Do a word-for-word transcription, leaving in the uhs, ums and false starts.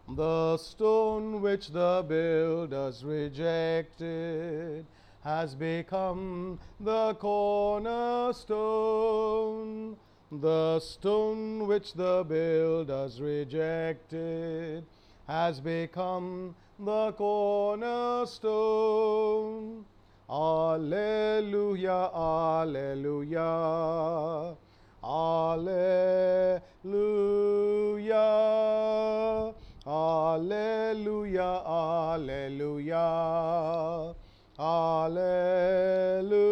The stone which the builders rejected has become the cornerstone. The stone which the builders rejected has become the cornerstone. Alleluia, alleluia, alleluia, alleluia, alleluia, alleluia.